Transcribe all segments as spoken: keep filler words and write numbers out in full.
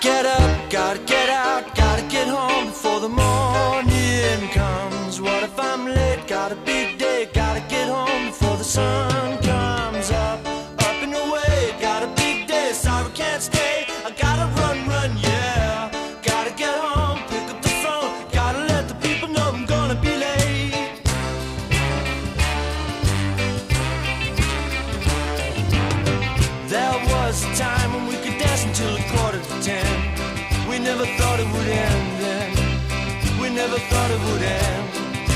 get up, gotta get out, gotta get home before the morning comes. What if I'm late? Got a big day, gotta get home before the sun comes up. Up and away, got a big day, sorry can't stay. I gotta run, run, yeah. Gotta get home, pick up the phone, gotta let the people know I'm gonna be late. There was a time when we could dance until a quarter to ten. We never thought it would end then. We never thought it would end.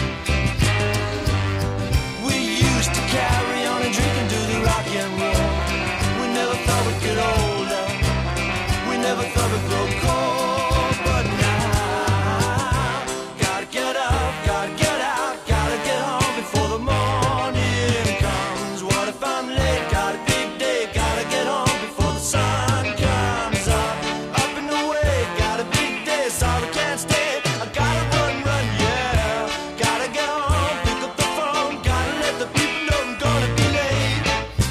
We used to carry on and drink and do the rock and roll. We never thought we'd get older. We never thought we'd grow cold. But now, gotta get up, gotta get out, gotta get home before the morning comes. What if I'm late? Got a big day, gotta get home before the sun comes up. Up and away, got a big day, sorry can't stay. I gotta run, run, yeah. Gotta get home, pick up the phone, gotta let the people know I'm gonna be late.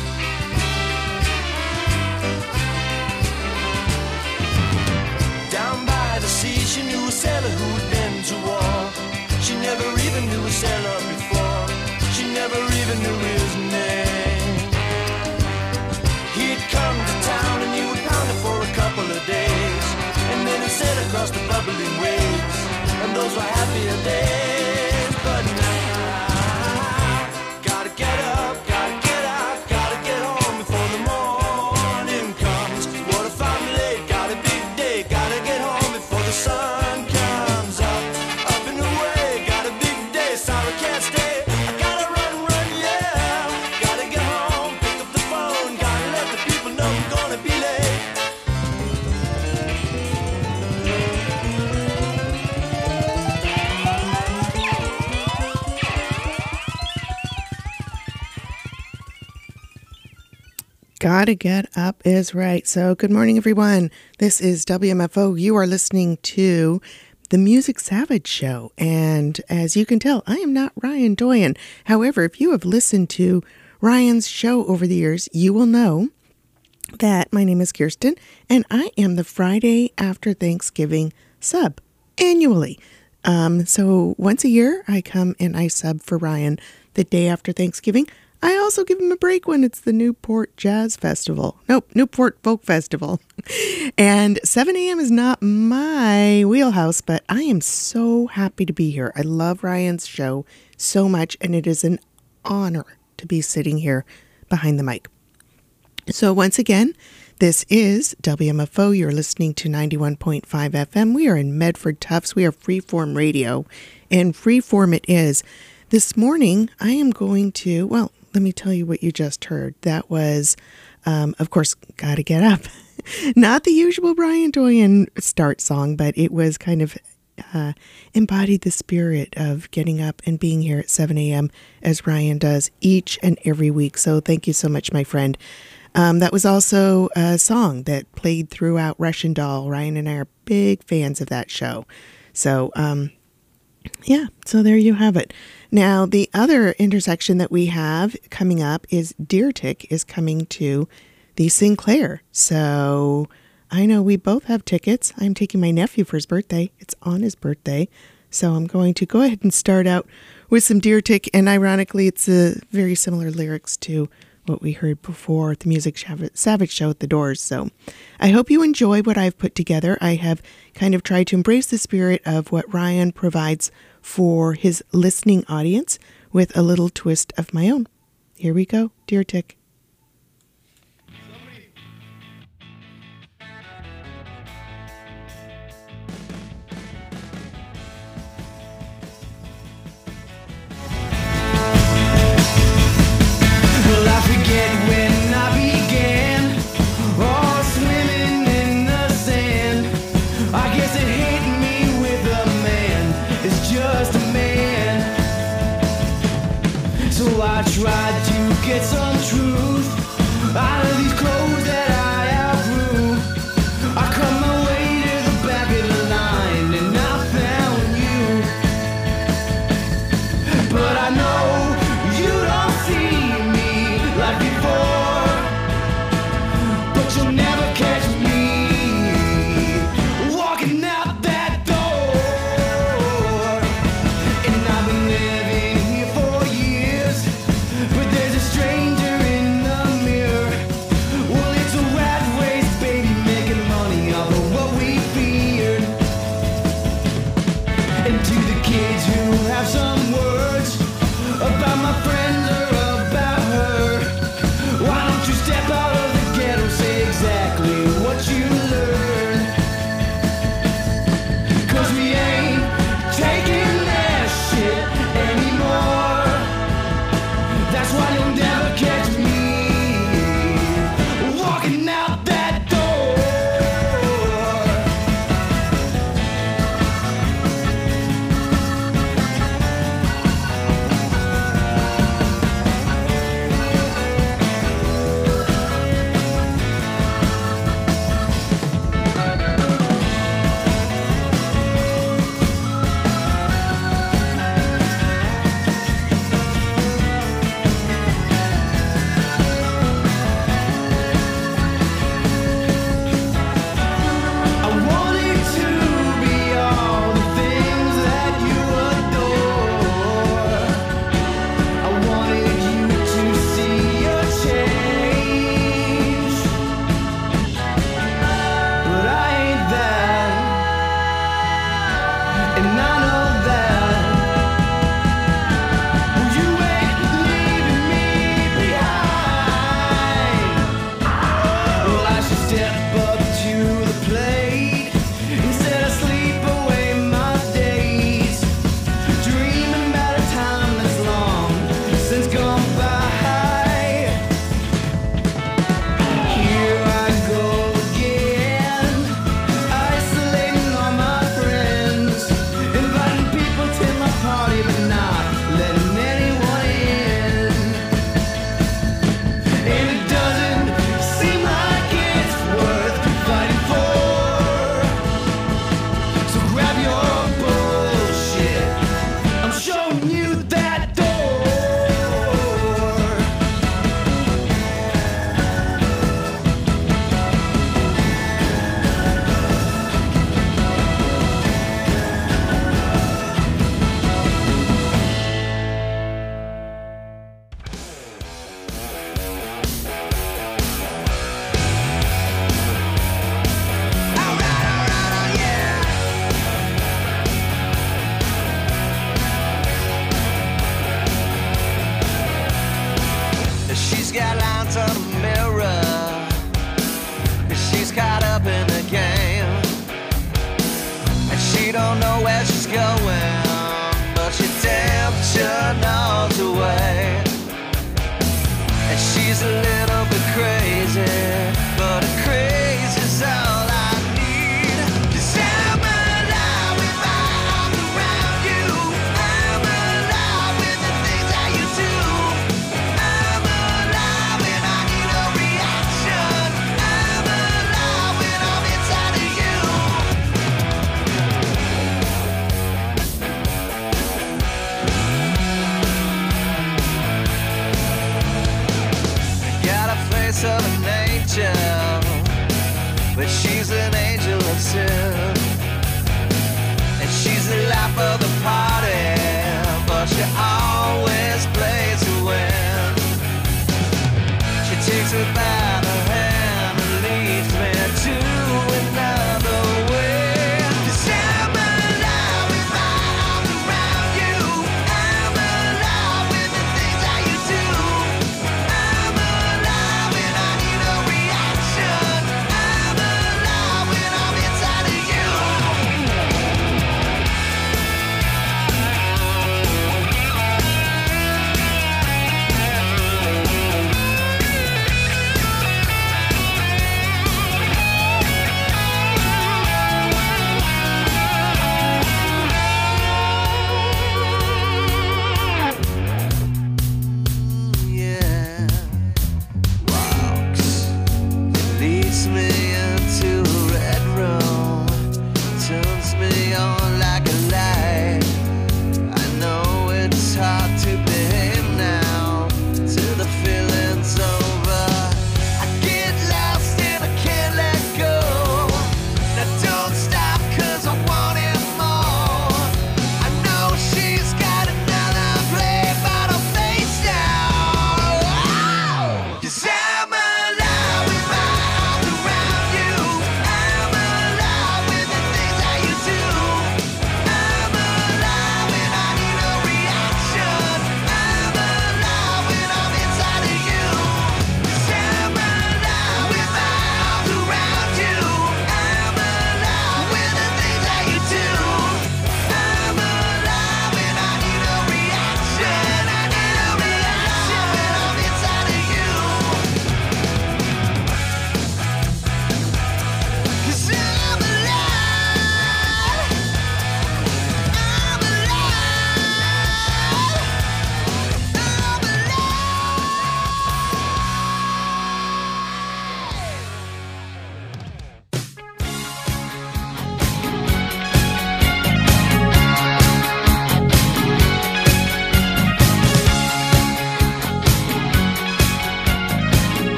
Down by the sea, she knew a sailor who had been to war. She never even knew a sailor before. She never even knew his name. He'd come to town and he would pound it for a couple of days, and then he'd sail across the bubbling waves, and those were happier days. But now, gotta get up, gotta get out, gotta get home before the morning comes. What if I'm late? Got a big day, gotta get home before the sun comes up. Up and away, got a big day, sorry can't stay. I gotta run, run, yeah. Gotta get home, pick up the phone, gotta let the people know I'm gonna be late. Gotta get up is right. So good morning, everyone. This is W M F O. You are listening to the Music Savage Show. And as you can tell, I am not Ryan Doyen. However, if you have listened to Ryan's show over the years, you will know that my name is Kirsten, and I am the Friday after Thanksgiving sub annually. Um, so once a year, I come and I sub for Ryan the day after Thanksgiving. I also give him a break when it's the Newport Jazz Festival. Nope, Newport Folk Festival. And seven a.m. is not my wheelhouse, but I am so happy to be here. I love Ryan's show so much, and it is an honor to be sitting here behind the mic. So once again, this is W M F O. You're listening to ninety-one point five F M. We are in Medford Tufts. We are Freeform Radio, and Freeform it is. This morning, I am going to, well, let me tell you what you just heard. That was, um, of course, Gotta Get Up. Not the usual Brian Doyen start song, but it was kind of uh, embodied the spirit of getting up and being here at seven a.m. as Ryan does each and every week. So thank you so much, my friend. Um, that was also a song that played throughout Russian Doll. Ryan and I are big fans of that show. So, um, yeah, so there you have it. Now, the other intersection that we have coming up is Deer Tick is coming to the Sinclair. So I know we both have tickets. I'm taking my nephew for his birthday. It's on his birthday. So I'm going to go ahead and start out with some Deer Tick. And ironically, it's a very similar lyrics to what we heard before at the Music Savage Show at the Doors. So I hope you enjoy what I've put together. I have kind of tried to embrace the spirit of what Ryan provides for his listening audience with a little twist of my own. Here we go, Deer Tick. Well, I forget when I began, oh, swimming in the sand. I guess it hit me with a man, it's just a man. So I tried to get some truth out of these clothes that I outgrew. I cut my way to the back of the line and I found you. But I know you don't see me like before, but you'll never catch me outlines on the mirror. She's caught up in the game, and she don't know where she's going, but she damn sure knows the way. And she's a little bit crazy, but a crazy's all I need. 'Cause I'm alive with my arms around you. I'm alive with the things that you do. I'm alive when I need a reaction. I'm alive when I'm inside of you. Got a face of an angel, but she's an angel of sin. And she's the life of the party, but she always plays to win. She takes me by the hand and leads me to another way. 'Cause I'm alive with my arms around you. I'm alive with the things that you do. I'm alive when I need a reaction. I'm alive when I'm inside of you.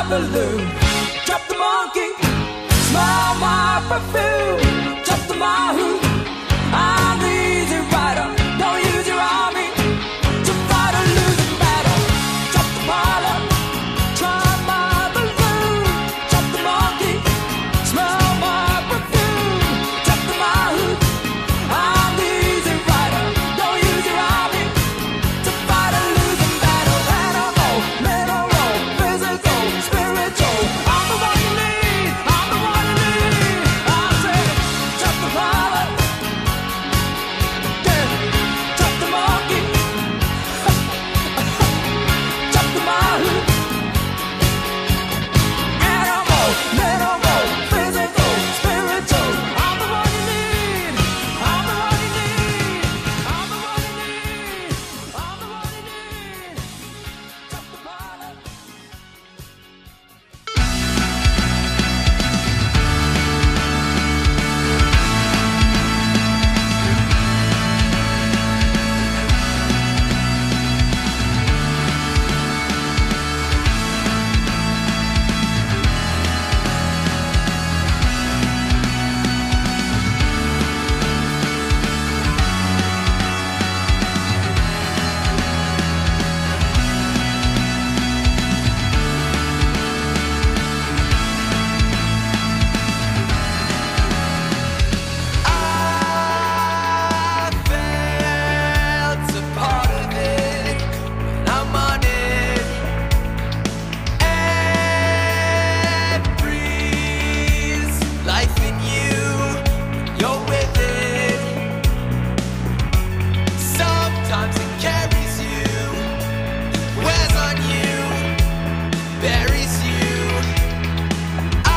balloon. Drop the monkey, smell my perfume. Drop the mahou, I'm the easy rider. Don't use your army to fight a losing battle. Drop the pilot, try my balloon. Drop the monkey, smell my perfume. Drop the mahou, I'm the easy rider. Don't use your army to fight a losing battle. Animal, mineral, physical, spiritual. I'm the one you need. I'm the one you need. I say, drop the pilot, yeah, drop the monkey, drop the mahou. Animal, mineral, physical, spiritual. I'm the one you need. I'm the one you need. I'm the one you need. I'm the one you need. Drop the pilot. I felt a part of it when I'm on it. It breathes life in you when you're with it. Sometimes it carries you, wears on you, buries you. I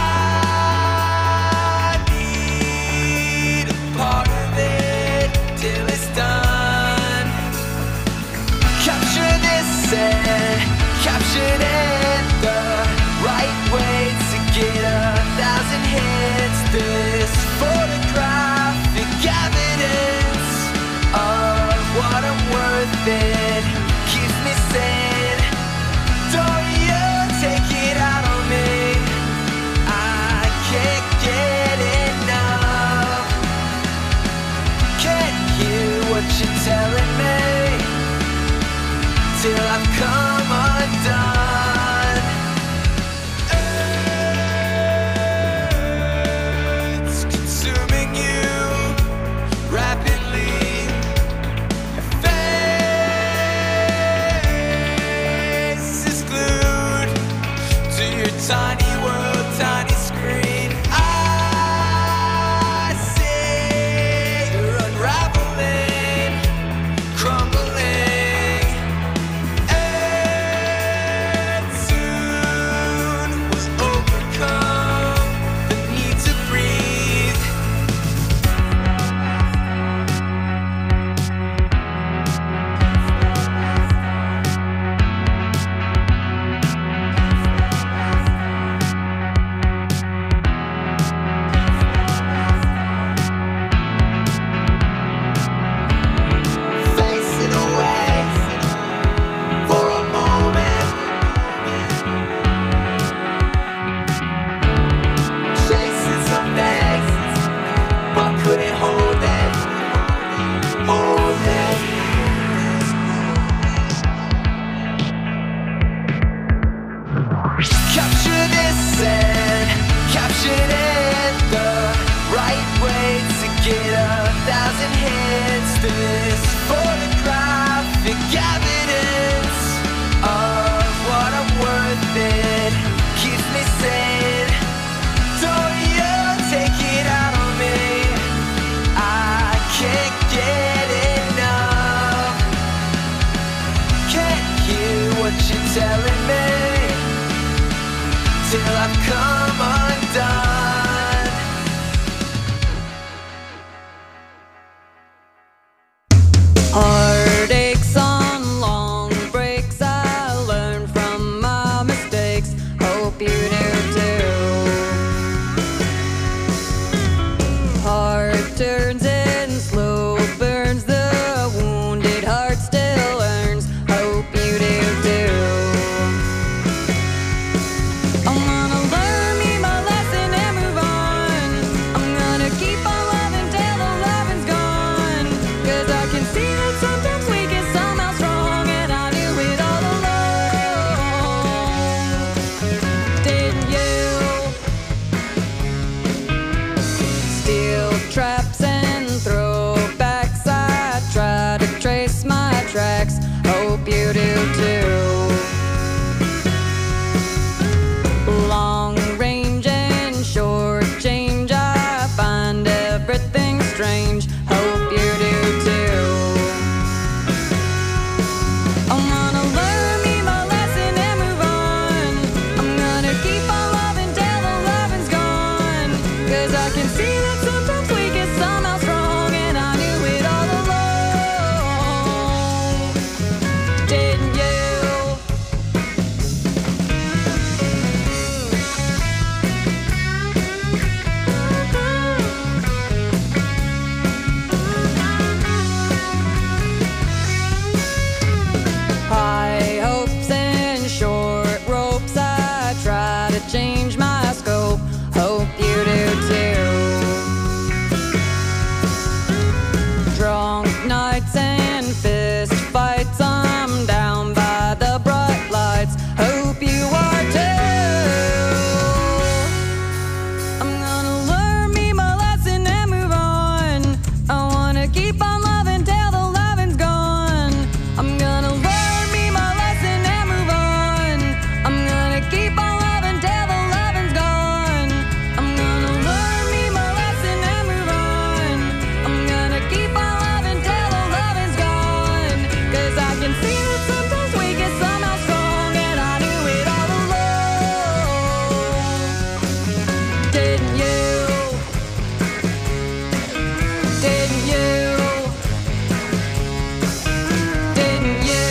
need a part of it till it's done. Capture this and capture it the right way to get a thousand hits. This photographic evidence of what I'm worth it keeps me sane. Don't you take it out on me. I can't get enough. Can't hear what you're telling me till I've come undone. It's consuming you rapidly. Your face is glued to your tiny world, tiny screen. I see you're unraveling, crumbling, and soon will overcome the need to breathe. Facing away for a moment, chasing something, but couldn't hold it, hold it. Capture this and capture it the right way to get a thousand hits. This photographic evidence of what I'm worth it keeps me sane. Don't you take it out on me. I can't get enough. Can't hear what you're telling me till I've come undone. Heartaches on long breaks, I learn from my mistakes. Hope you do too. Heart turns and slow burns, the wounded heart still earns. Hope you do too. to change my scope. Hope you do too. Drunk nights and fist fights, I'm down by the bright lights. Hope you are too. I'm gonna learn me my lesson and move on. I wanna keep on loving till the loving's gone. I'm gonna learn me my lesson and move on. I'm gonna keep on loving till the loving's gone. I'm gonna learn me my lesson and move on. I'm gonna keep on loving till the loving's gone. 'Cause I can see that sometimes we get somehow strong, and I knew it all along. Didn't you? Didn't you? Didn't you?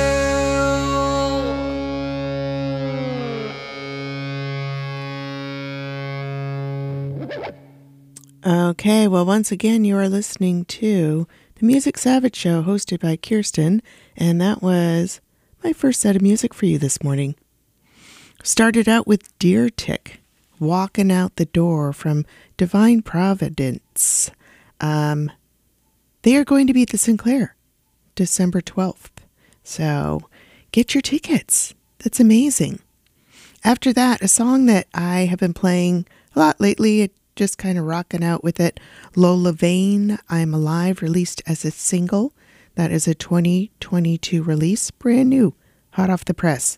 Okay, well, once again, you are listening to the Music Savage Show hosted by Kirsten, and that was my first set of music for you this morning. Started out with Deer Tick, Walking Out the Door from Divine Providence. Um, they are going to be at the Sinclair December twelfth, so get your tickets. That's amazing. After that, a song that I have been playing a lot lately, it just kind of rocking out with it. Lola Vane, I'm Alive, released as a single. That is a twenty twenty-two release, brand new, hot off the press.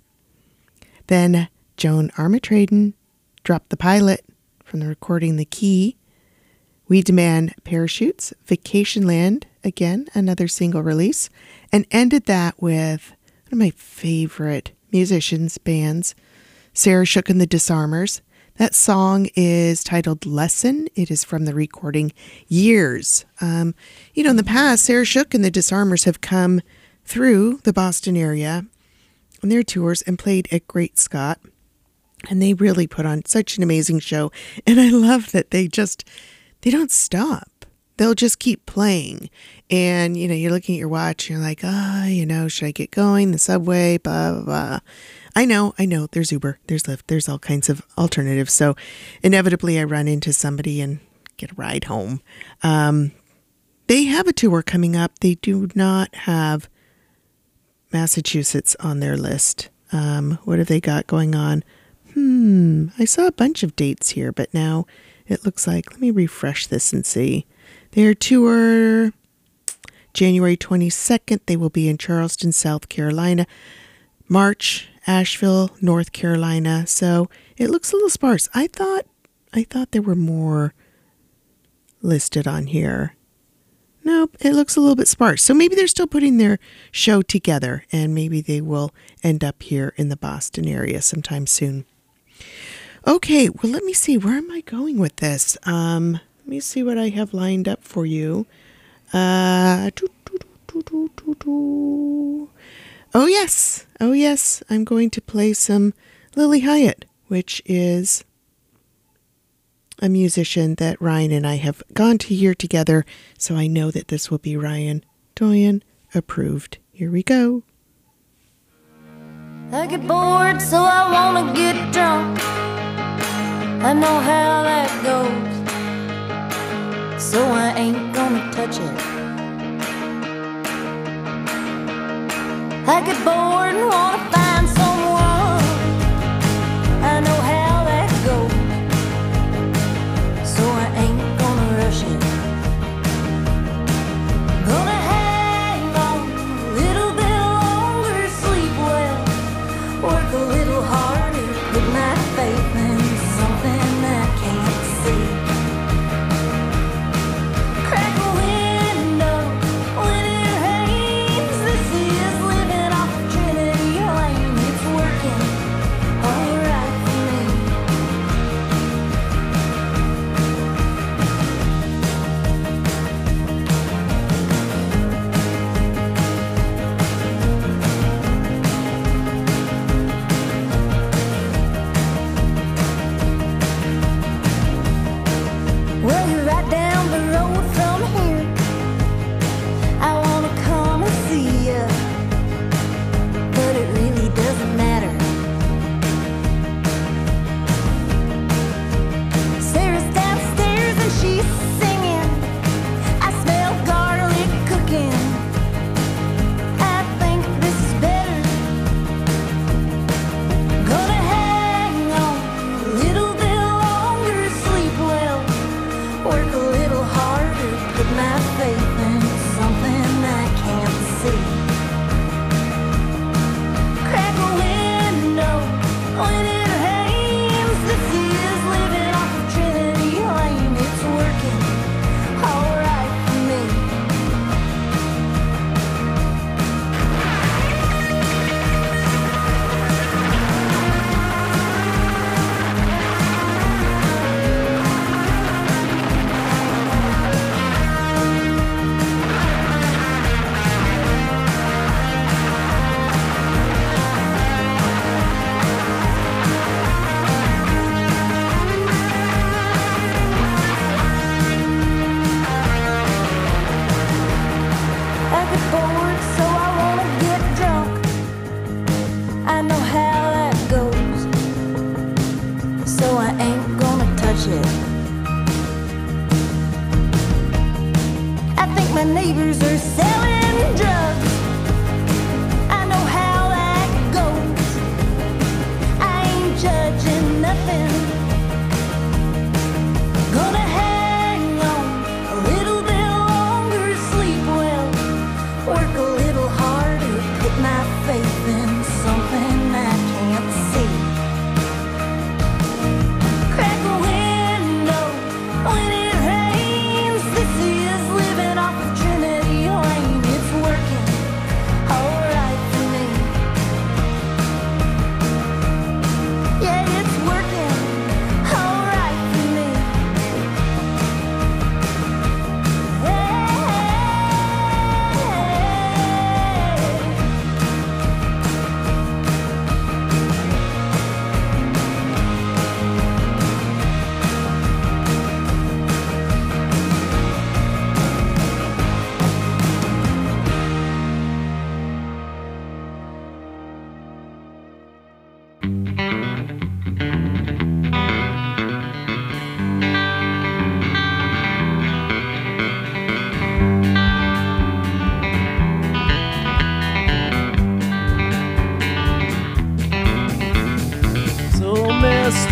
Then Joan Armatrading, Drop the Pilot from the recording The Key. We Demand Parachutes, Vacation Land, again, another single release. And ended that with one of my favorite musicians, bands, Sarah Shook and the Disarmers. That song is titled Lesson. It is from the recording Years. Um, you know, in the past, Sarah Shook and the Disarmers have come through the Boston area on their tours and played at Great Scott. And they really put on such an amazing show. And I love that they just, they don't stop. They'll just keep playing. And, you know, you're looking at your watch, and you're like, ah, oh, you know, should I get going? The subway, blah, blah, blah. I know, I know, there's Uber, there's Lyft, there's all kinds of alternatives. So inevitably I run into somebody and get a ride home. Um, they have a tour coming up. They do not have Massachusetts on their list. Um, what have they got going on? Hmm, I saw a bunch of dates here, but now it looks like, let me refresh this and see. Their tour, January twenty-second, they will be in Charleston, South Carolina. March, Asheville, North Carolina. So it looks a little sparse. I thought, I thought there were more listed on here. Nope, it looks a little bit sparse. So maybe they're still putting their show together, and maybe they will end up here in the Boston area sometime soon. Okay, well, let me see. Where am I going with this? Um, let me see what I have lined up for you. Uh, doo, doo, doo, doo, doo, doo. Oh, yes. Oh, yes. I'm going to play some Lily Hyatt, which is a musician that Ryan and I have gone to hear together. So I know that this will be Ryan Doyen approved. Here we go. I get bored, so I wanna get drunk. I know how that goes, so I ain't gonna touch it. I get bored and wanna find someone. I know how that goes, so I ain't gonna rush it. Gonna hang on a little bit longer, sleep well, work a little harder, put my faith in something I can't see. Crack a window when it rains. This is living off Trinity Lane.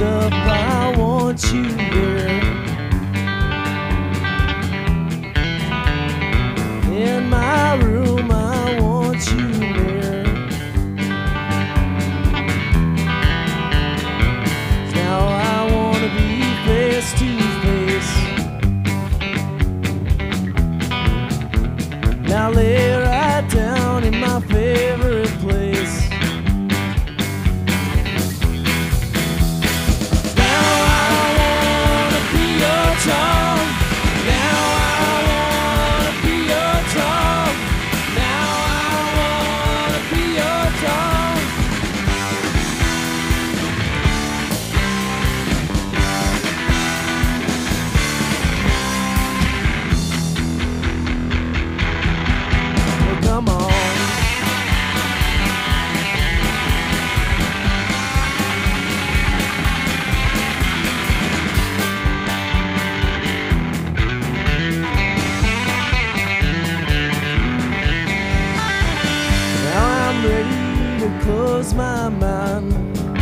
dressed up, I want you there. In my room, I want you there. Now I wanna be face to face. Now lay right down in my favorite place. Now I wanna be your tongue. Now I wanna be your tongue. Now I wanna be your tongue. Well, come on. Now I'm ready to close my mind.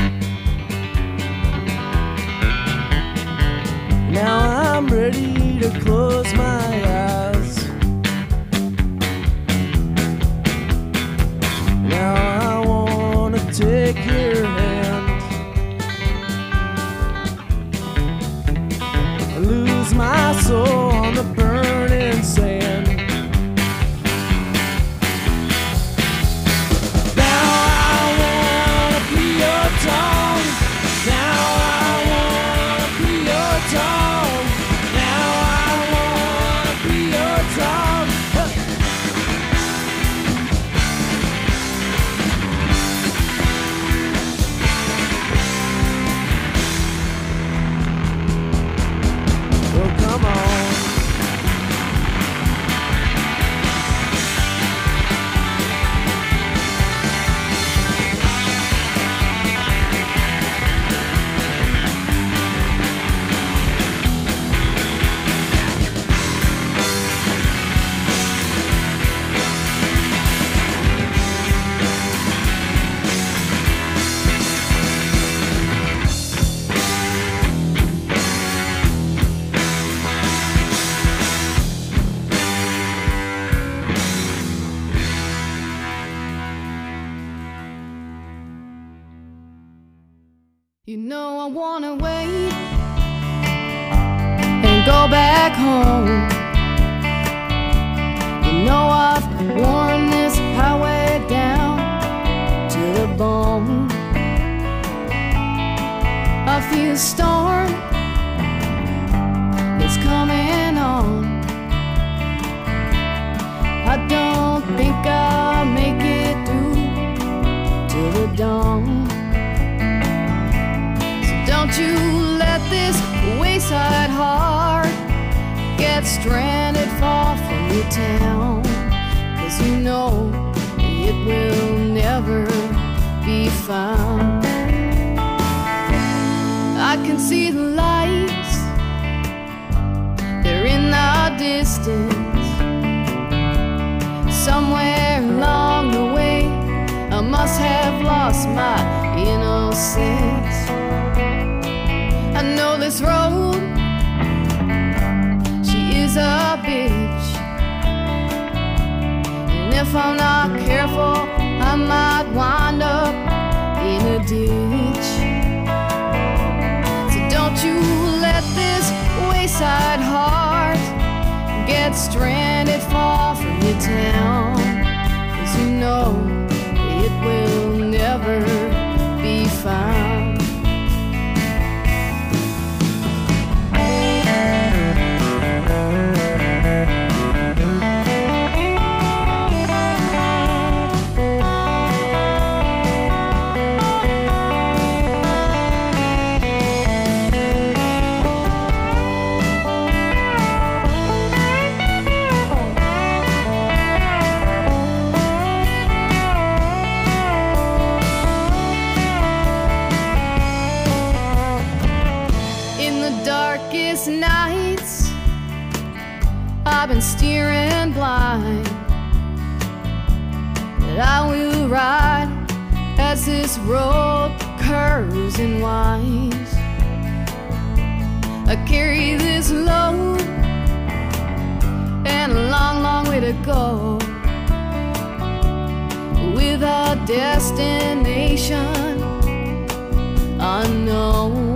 Now I'm ready to close my eyes. Now I wanna take your hand. I lose my soul on the burning sand. Now I wanna be your tongue. Now I wanna be your tongue. Now I wanna be your tongue. Huh. Well, come on. You know I wanna wait and go back home. You know I've worn this highway down to the bone. I feel a storm is coming on. I don't think I'll make it through till the dawn. Don't you let this wayside heart get stranded far from your town. 'Cause you know it will never be found. I can see the lights, they're in the distance. Somewhere along the way I must have lost my innocence. I know this road, she is a bitch. And if I'm not careful, I might wind up in a ditch. So don't you let this wayside heart get stranded far from your town. 'Cause you know it will never be found. Nights I've been steering blind, but I will ride as this road curves and winds. I carry this load and a long, long way to go without destination unknown.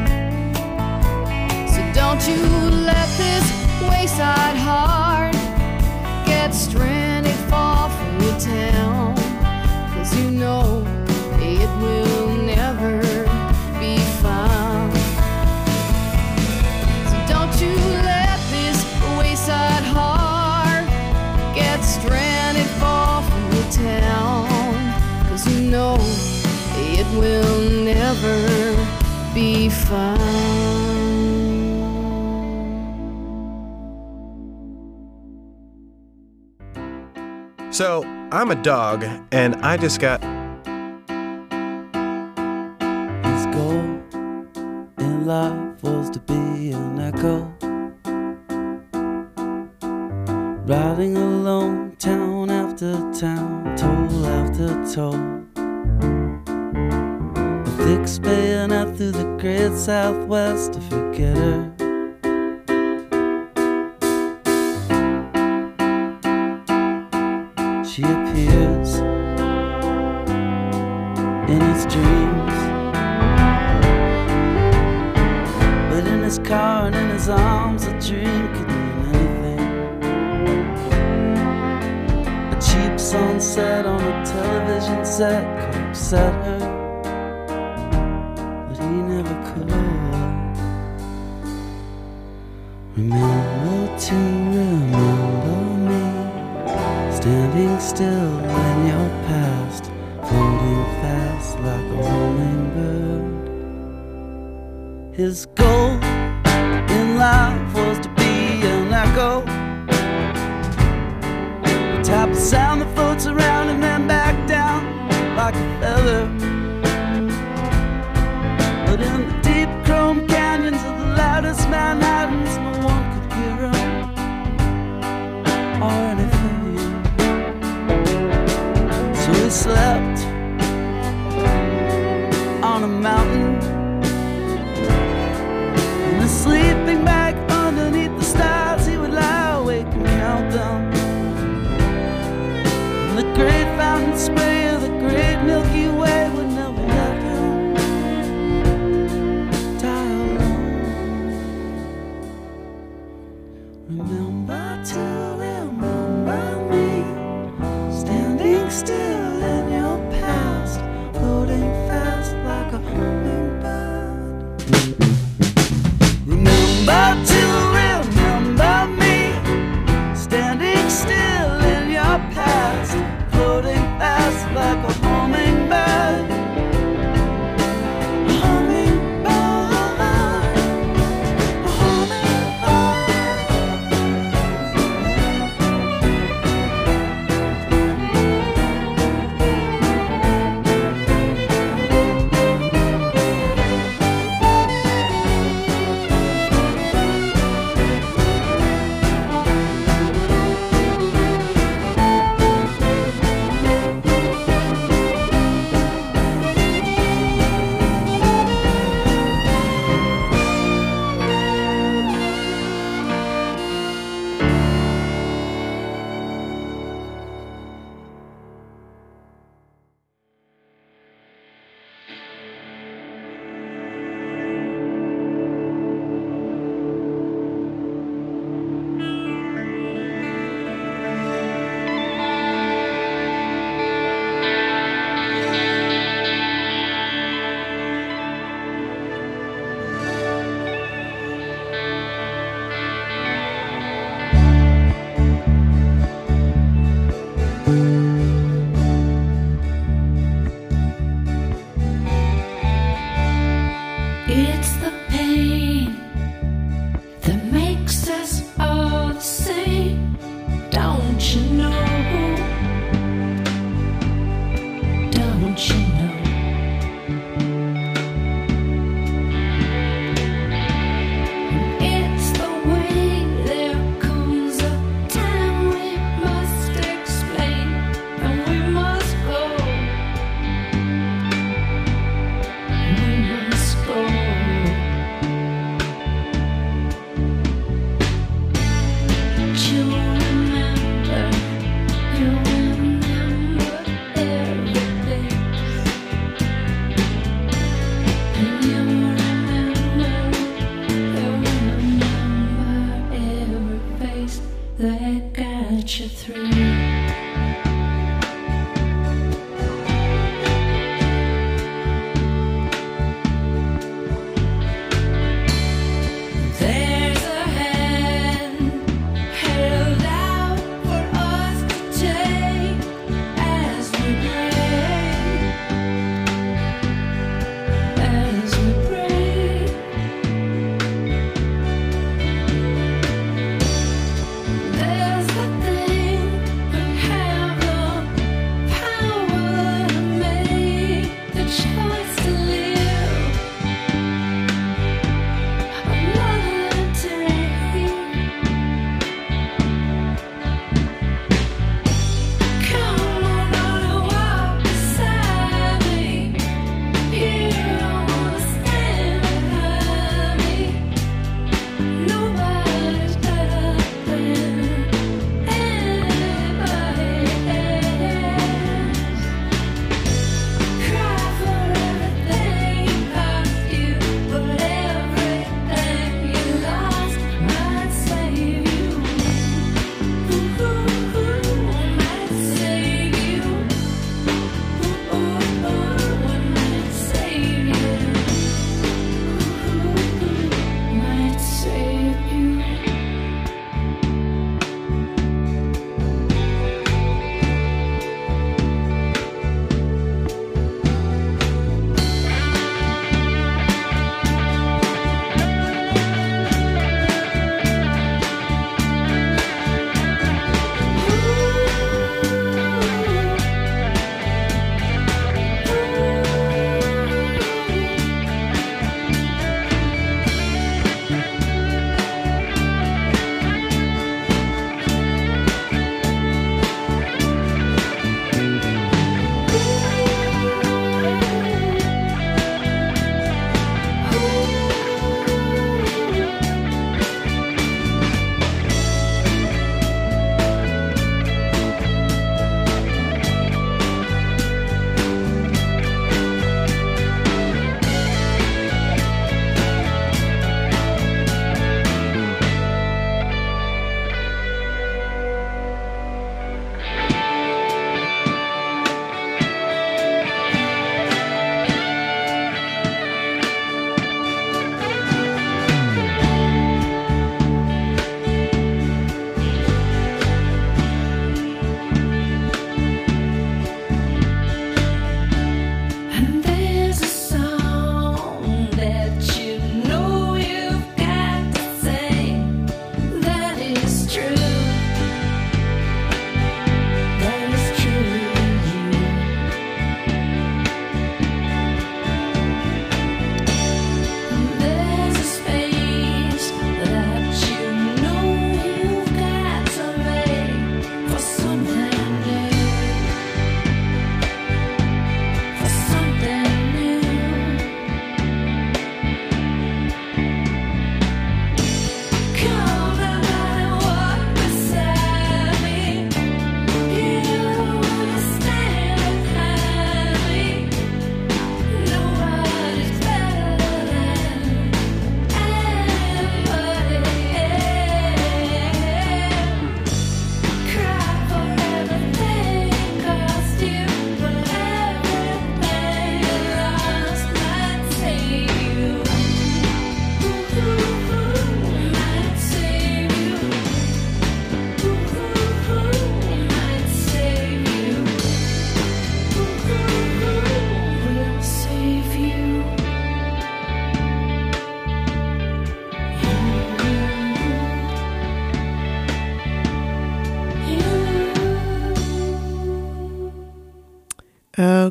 So don't you let this wayside heart get stranded far from your town, 'cause you know it will never be found. So don't you let this wayside heart get stranded far from your town, 'cause you know it will never be found. So, I'm a dog, and I just got... His goal in life was to be an echo, riding alone, town after town, toll after toll, a thick bayonet through the great Southwest to forget her. She appears in his dreams, but in his car and in his arms a dream could mean anything. A cheap sunset on a television set could upset her, but he never could. Remember to remember me, standing still in your past, floating fast like a hummingbird. His goal in life was to be an echo, the type of sound that floats around and then back down like a feather. But in the deep chrome canyons of the loudest Manhattans, no one could hear him or anything. So he slept on a mountain in a sleeping bag underneath the stars. He would lie awake and count them. And the great fountain spray of the great Milky Way would never let him die alone. Remember to remember me, standing still in your past, floating fast like a hummingbird. Remember to remember me, standing still in your past, floating fast like a hummingbird. Hummingbird, It's the pain that makes us all the same, don't you know? Don't you know? It's the way there comes a time we must explain and we must go. We must go.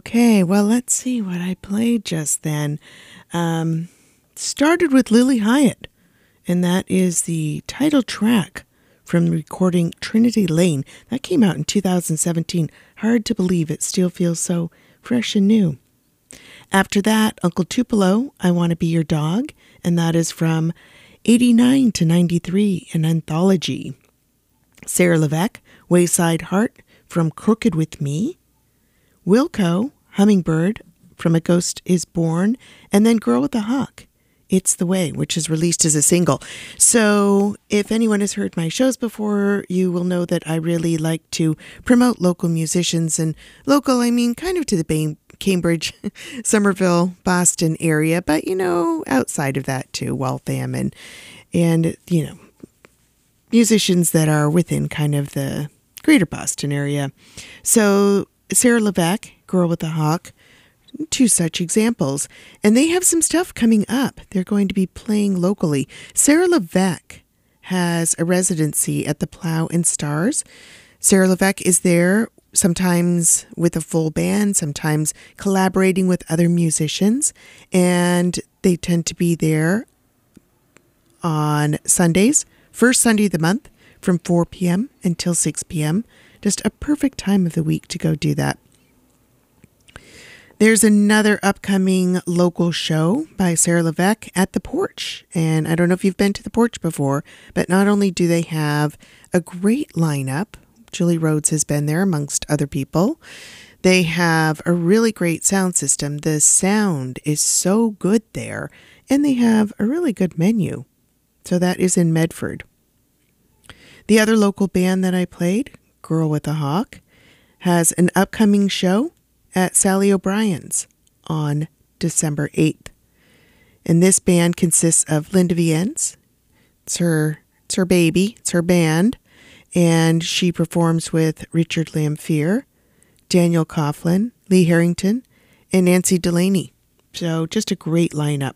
Okay, well, let's see what I played just then. Um, started with Lily Hyatt, and that is the title track from the recording Trinity Lane. That came out in two thousand seventeen. Hard to believe it still feels so fresh and new. After that, Uncle Tupelo, I Want to Be Your Dog, and that is from eighty-nine to ninety-three, an anthology. Sarah Levesque, Wayside Heart, from Crooked With Me. Wilco, Hummingbird, from A Ghost Is Born, and then Girl with a Hawk, It's the Way, which is released as a single. So if anyone has heard my shows before, you will know that I really like to promote local musicians, and local, I mean kind of to the Bay- Cambridge, Somerville, Boston area, but, you know, outside of that too, Waltham, and, and, you know, musicians that are within kind of the greater Boston area. So Sarah Levesque, Girl with a Hawk, two such examples. And they have some stuff coming up. They're going to be playing locally. Sarah Levesque has a residency at the Plow and Stars. Sarah Levesque is there sometimes with a full band, sometimes collaborating with other musicians, and they tend to be there on Sundays, first Sunday of the month from four p.m. until six p.m. Just a perfect time of the week to go do that. There's another upcoming local show by Sarah Levesque at The Porch. And I don't know if you've been to The Porch before, but not only do they have a great lineup, Julie Rhodes has been there amongst other people, they have a really great sound system. The sound is so good there, and they have a really good menu. So that is in Medford. The other local band that I played, Girl with a Hawk, has an upcoming show at Sally O'Brien's on December eighth. And this band consists of Linda Viens. It's her, it's her baby, it's her band. And she performs with Richard Lamphere, Daniel Coughlin, Lee Harrington, and Nancy Delaney. So just a great lineup.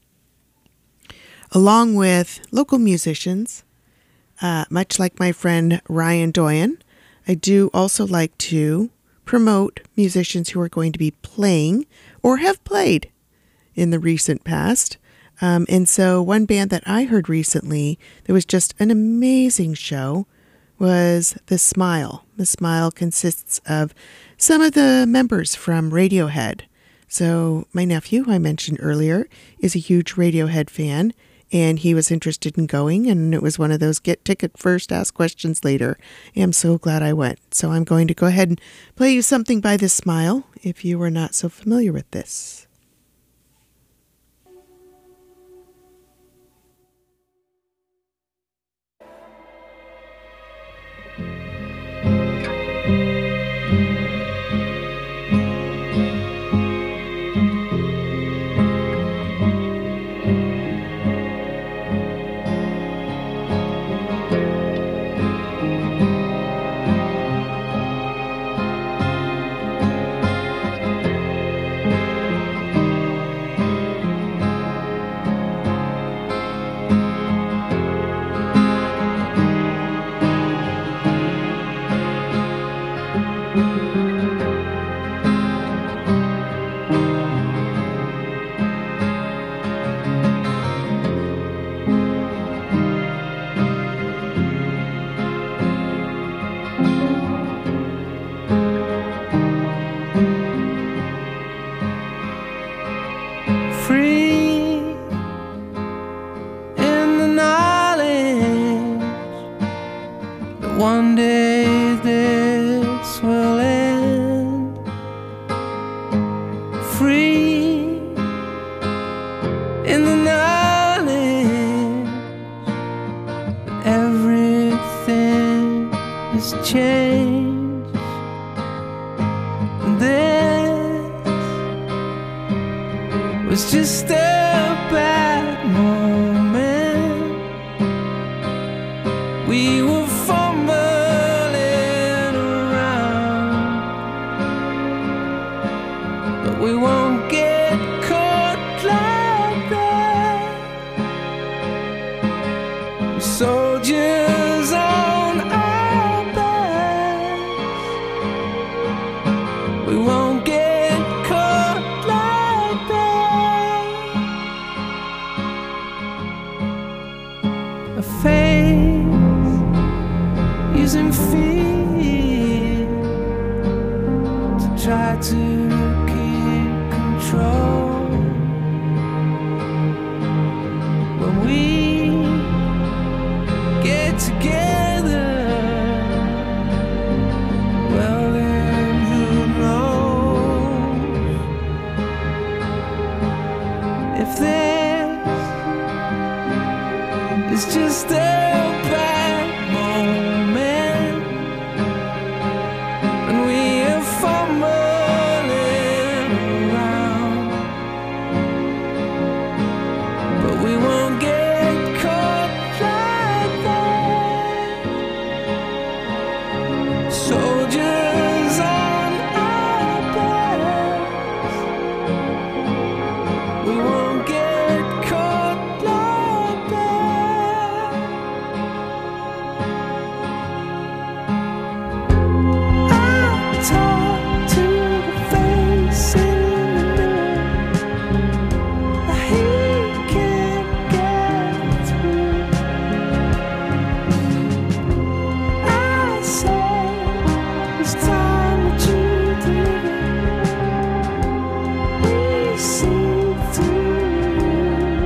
Along with local musicians, uh, much like my friend Ryan Doyen, I do also like to promote musicians who are going to be playing or have played in the recent past. Um, and so one band that I heard recently that was just an amazing show was The Smile. The Smile consists of some of the members from Radiohead. So my nephew, who I mentioned earlier, is a huge Radiohead fan, and he was interested in going, and it was one of those get ticket first, ask questions later. I'm so glad I went. So I'm going to go ahead and play you something by The Smile, if you are not so familiar with this. One day this will end. Free in the knowledge that everything has changed. And this was just a bad moment. We were we won't get caught like that. Soldiers on our back. a face using fear to try to keep control. When we get together, well then who knows if this is just a bad moment and we are fumbling around, but we won't get caught like that. Soldiers on our backs, we won't get caught like that. I talk to the face in the mirror that he can't get through. I say it's time that you deliver. We see through you.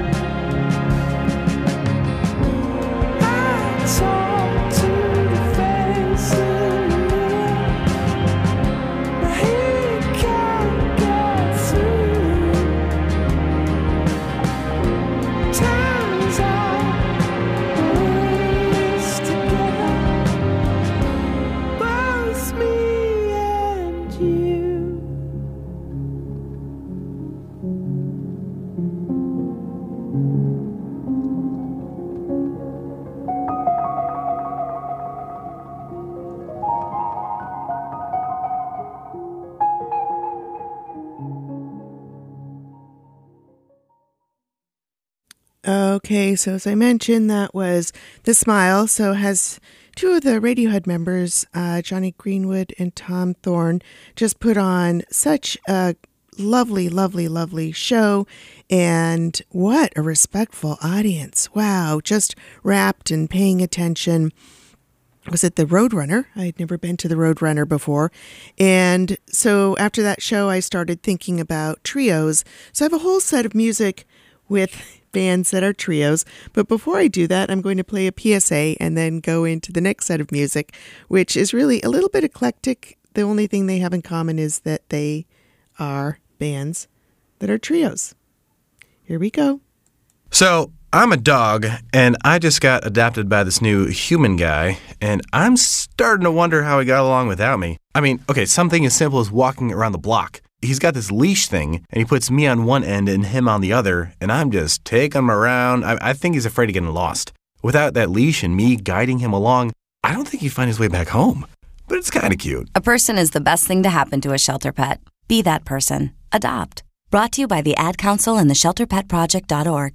I talk to the face in the mirror that he can't get through. Time's out, we're together, both me and you. Okay, so as I mentioned, that was The Smile. So has two of the Radiohead members, uh, Johnny Greenwood and Tom Thorne, just put on such a lovely, lovely, lovely show. And what a respectful audience. Wow, just rapt and paying attention. Was it the Roadrunner? I had never been to the Roadrunner before. And so after that show, I started thinking about trios. So I have a whole set of music with bands that are trios. But before I do that, I'm going to play a P S A and then go into the next set of music, which is really a little bit eclectic. The only thing they have in common is that they are bands that are trios. Here we go. So, I'm a dog, and I just got adopted by this new human guy, and I'm starting to wonder how he got along without me. I mean, okay, something as simple as walking around the block. He's got this leash thing, and he puts me on one end and him on the other, and I'm just taking him around. I, I think he's afraid of getting lost. Without that leash and me guiding him along, I don't think he'd find his way back home. But it's kind of cute. A person is the best thing to happen to a shelter pet. Be that person. Adopt. Brought to you by the Ad Council and the shelter pet project dot org.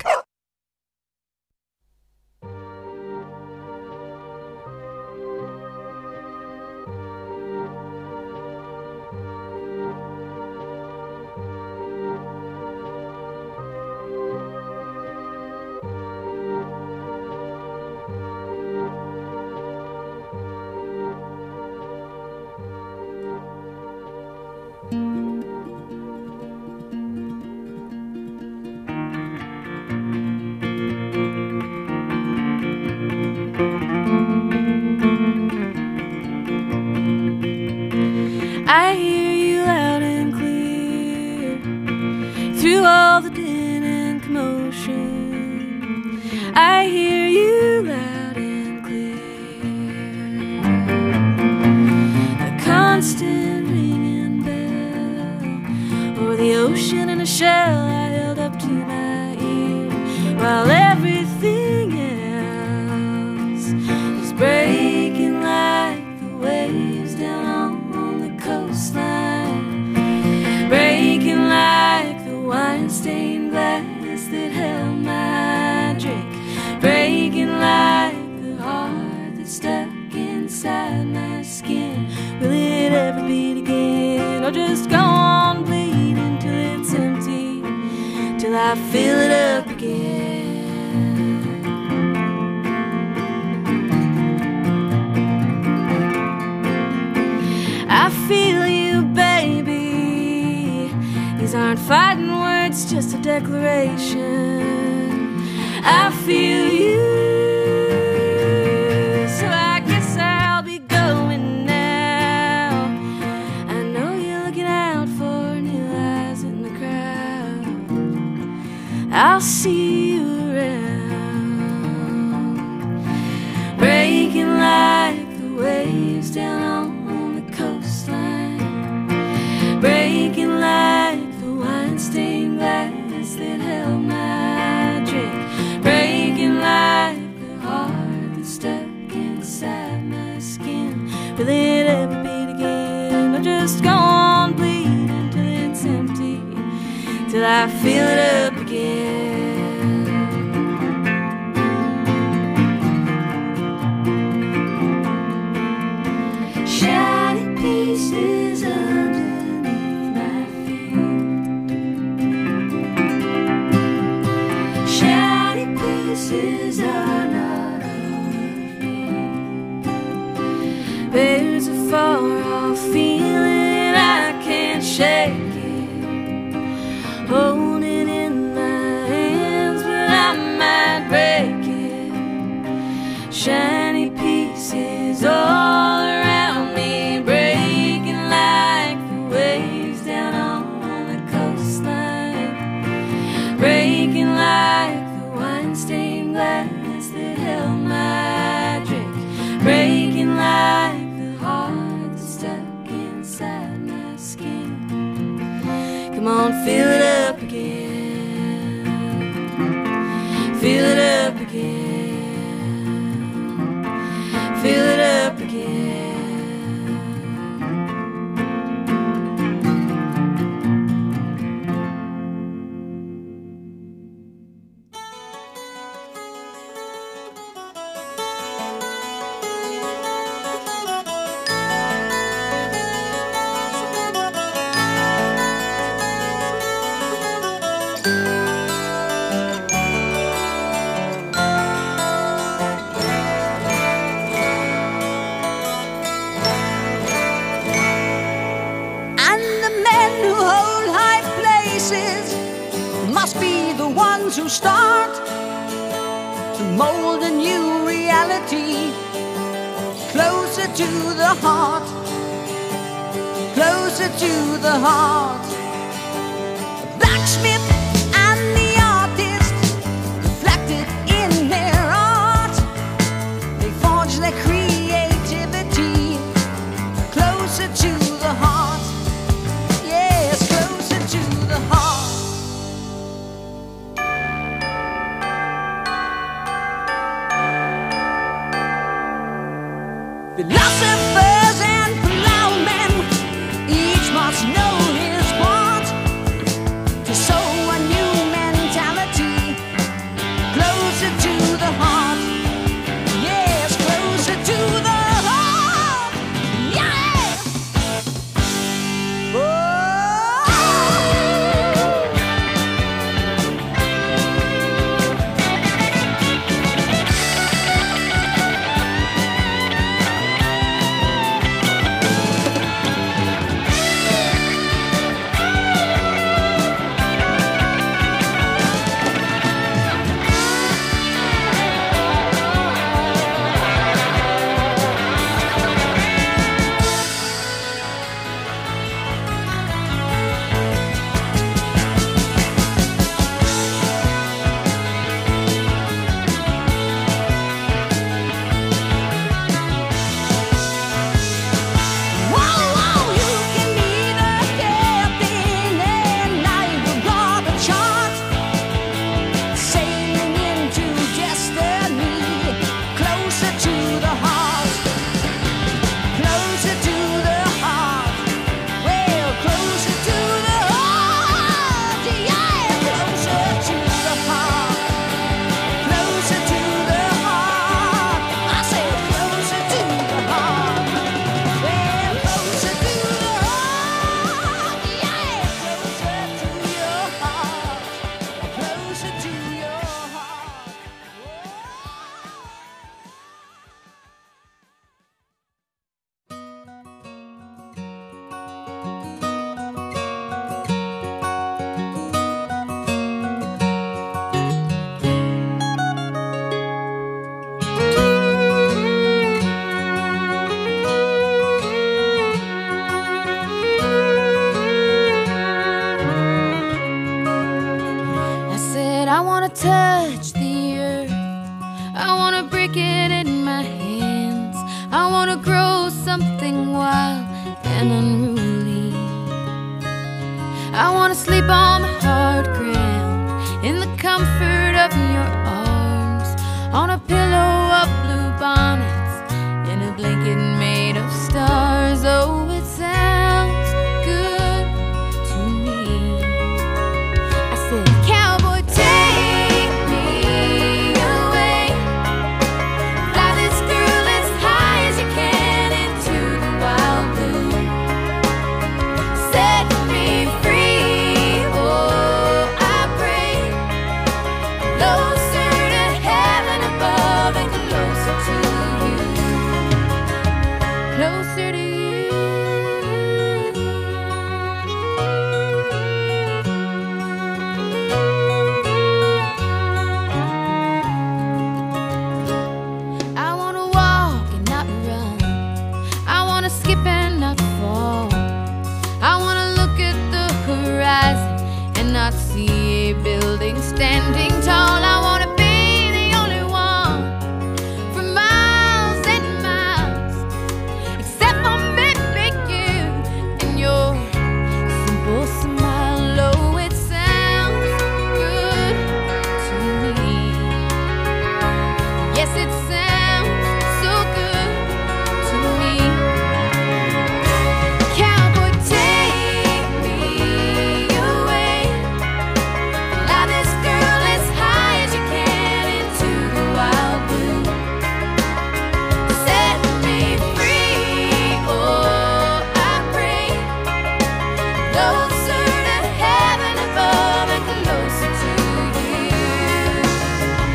I hear you loud and clear through all the din and commotion. I hear you loud and clear. The constant ringing bell, or the ocean in a shell I held up to my ear, while everything else is breaking like the waves down on coastline, breaking like the wine-stained glass that held my drink, breaking like the heart that's stuck inside my skin. Will it ever beat again, or just go on bleeding till it's empty, till I fill it up again? it's just a declaration. I feel you, so I guess I'll be going now. I know you're looking out for new eyes in the crowd. I'll see you around, breaking like the waves down on the coastline, breaking like the wine-stained glass that held my drink, breaking like the heart that's stuck inside my skin. Fill it up a beat again, or just go on bleeding till it's empty, till I fill it up again. Shiny pieces underneath my feet, shiny pieces are not of me. There's a far-off feeling I can't shake it, hold it in my hands, but I might break it. Shiny pieces all around me, breaking like the waves down on the coastline, breaking like the wine-stained glass that held my drink, breaking like the heart that's stuck inside my skin. Come on, fill it up again, fill it up again, fill it up again. And the men who hold high places must be the ones who start to mold a new reality, closer to the heart, closer to the heart. The blacksmith and the artist reflected in their art, they forge their creativity closer to the heart. Yes, closer to the heart. Philosophers and plowmen each must know his part to sow a new mentality closer to the heart. Yes, closer to the heart. Yeah. Oh. take it in my hands. I wanna grow something wild and unruly. I wanna sleep on the hard ground in the comfort of your arms, on a pillow